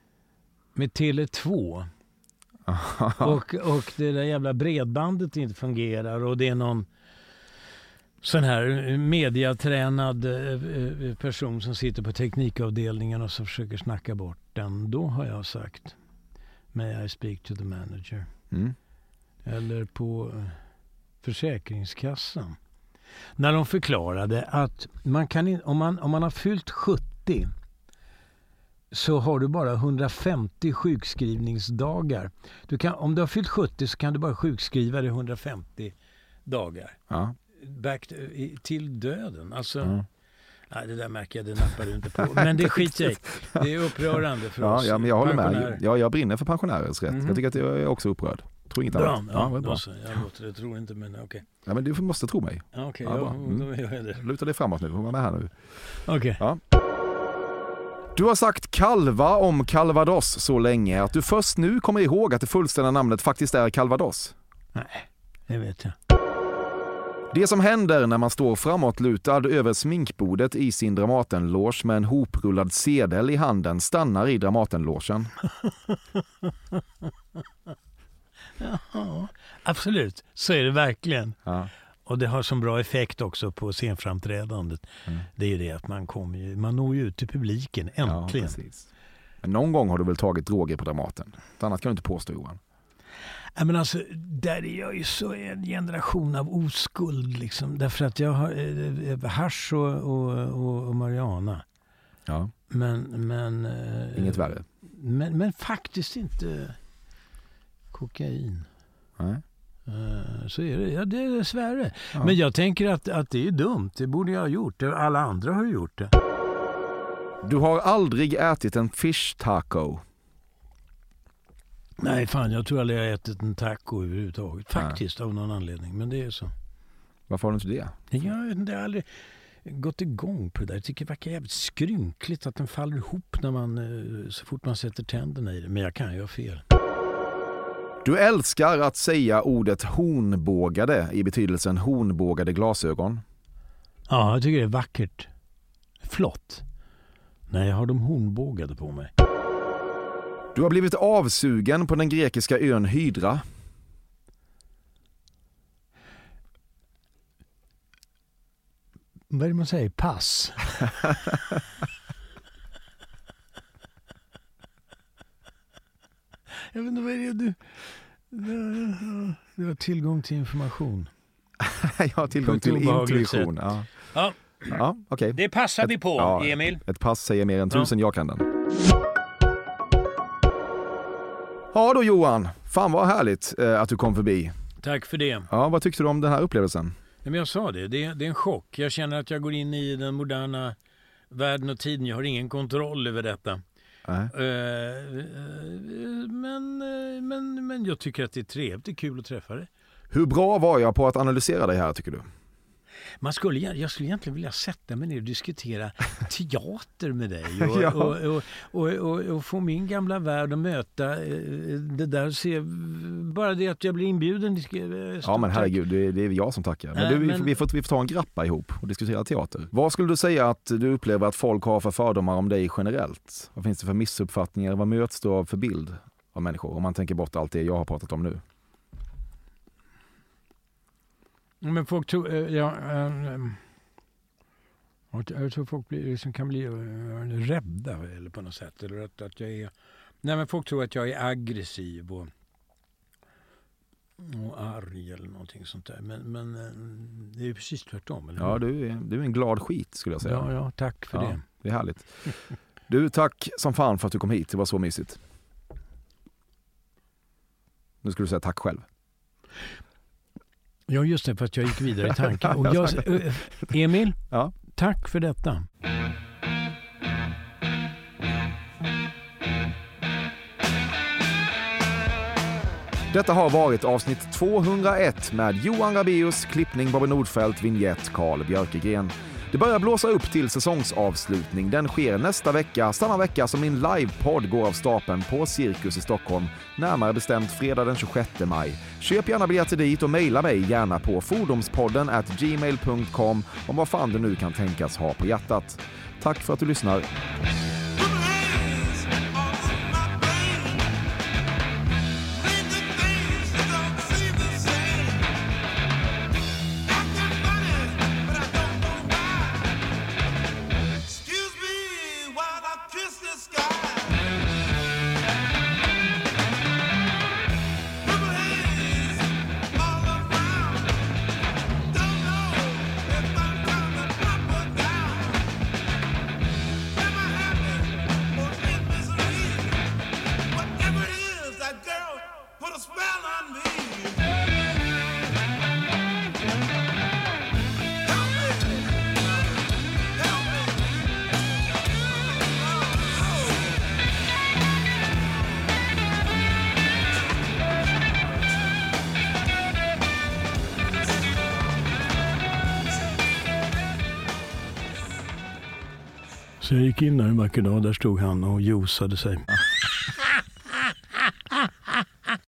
Tele2. och det där jävla bredbandet inte fungerar och det är någon sån här mediatränad person som sitter på teknikavdelningen och så försöker snacka bort den. Då har jag sagt, May I speak to the manager? Mm. Eller på Försäkringskassan. När de förklarade att man kan om man har fyllt 70 så har du bara 150 sjukskrivningsdagar. Om du har fyllt 70 så kan du bara sjukskriva dig 150 dagar. Ja. Till döden. Alltså, nej, det där märker jag, det nappar du inte på. Men det skiter jag i. Det är upprörande för oss. Ja, men jag håller med. Jag brinner för pensionärers rätt. Jag tycker att jag är också upprörd. Tror inget annat. Ja, bra. Jag tror inte, men okej. Okay. Ja, men du måste tro mig. Okej, då gör jag det. Luta dig framåt nu, du får vara med här nu. Okej. Ja. Du har sagt kalva om Calvados så länge att du först nu kommer ihåg att det fullständiga namnet faktiskt är Calvados. Nej, det vet jag. Det som händer när man står framåtlutad över sminkbordet i sin Dramatenloge med en hoprullad sedel i handen stannar i Dramatenlogen. Ja, absolut. Så är det verkligen. Ja. Och det har som bra effekt också på scenframträdandet. Det är ju det att man når ju ut till publiken, äntligen. Ja, precis. Men någon gång har du väl tagit droger på Dramaten? Ett annat kan du inte påstå, Johan. Ja, men alltså, där är jag ju så en generation av oskuld liksom. Därför att jag har hasch och marijuana. Ja. Men inget värre. Men faktiskt inte kokain. Nej. Så är det. Ja, det är dessvärre. Ja. Men jag tänker att det är dumt. Det borde jag ha gjort. Alla andra har gjort det. Du har aldrig ätit en fish taco. Nej, fan, jag tror aldrig jag har ätit en taco överhuvudtaget. Faktiskt, av någon anledning. Men det är så. Varför har du inte det? Jag vet inte, jag har aldrig gått igång på det där. Jag tycker det verkar jävligt skrynkligt att den faller ihop när så fort man sätter tänderna i det. Men jag kan ju ha fel. Du älskar att säga ordet hornbågade i betydelsen hornbågade glasögon. Ja, jag tycker det är vackert. Flott. Nej, jag har de hornbågade på mig. Du har blivit avsugen på den grekiska ön Hydra. Vad är det man säger? Pass. Jag vet inte, vad är det du har tillgång till information. Jag har tillgång till intuition. Ja, okej. Det passar vi på, Emil. Ett pass säger mer än 1000 jag kan den. Ja då, Johan. Fan vad härligt att du kom förbi. Tack för det. Ja, vad tyckte du om den här upplevelsen? Men jag sa det är en chock. Jag känner att jag går in i den moderna världen och tiden. Jag har ingen kontroll över detta. Men jag tycker att det är trevligt, det är kul att träffa dig. Hur bra var jag på att analysera dig här, tycker du? Jag skulle egentligen vilja sätta mig ner och diskutera teater med dig och få min gamla värld att möta det där och se, bara det att jag blir inbjuden. Ja, men herregud, det är jag som tackar. Men vi får ta en grappa ihop och diskutera teater. Vad skulle du säga att du upplever att folk har för fördomar om dig generellt? Vad finns det för missuppfattningar? Vad möts du av för bild av människor? Om man tänker bort allt det jag har pratat om nu. Men folk tror, jag tror folk kan bli rädda eller på något sätt. Eller att jag är... Nej, men folk tror att jag är aggressiv och arg eller någonting sånt där. Men det är ju precis tvärtom. Eller? Ja, du är en glad skit, skulle jag säga. Ja, tack för det. Det är härligt. Du, tack som fan för att du kom hit. Det var så mysigt. Nu skulle du säga tack själv. Ja, just det, för att jag gick vidare i tanken. Och Emil, tack för detta. Detta har varit avsnitt 201 med Johan Rabaeus, klippning Bobby Nordfeldt, vignett Carl Björkegren. Det börjar blåsa upp till säsongsavslutning. Den sker nästa vecka, samma vecka som min livepodd går av stapeln på Cirkus i Stockholm. Närmare bestämt fredag den 26 maj. Köp gärna biljetter dit och mejla mig gärna på fordomspodden@gmail.com om vad fan du nu kan tänkas ha på hjärtat. Tack för att du lyssnar. Så jag gick in där en vacker dag, där stod han och josade sig.